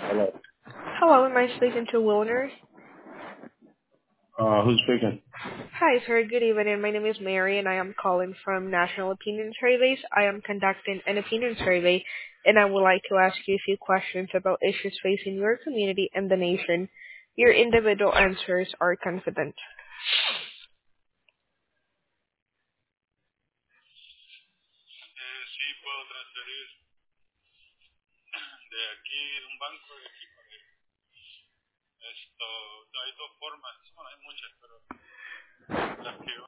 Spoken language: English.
Hello. Hello, am I speaking to Wilner? Who's speaking? Hi, sir. Good evening. My name is Mary, and I am calling from National Opinion Surveys. I am conducting an opinion survey, and I would like to ask you a few questions about issues facing your community and the nation. Your individual answers are confident. Sí, puedo transferir de aquí, de un banco de aquí para allá. Esto, hay dos formas, bueno, hay muchas, pero las que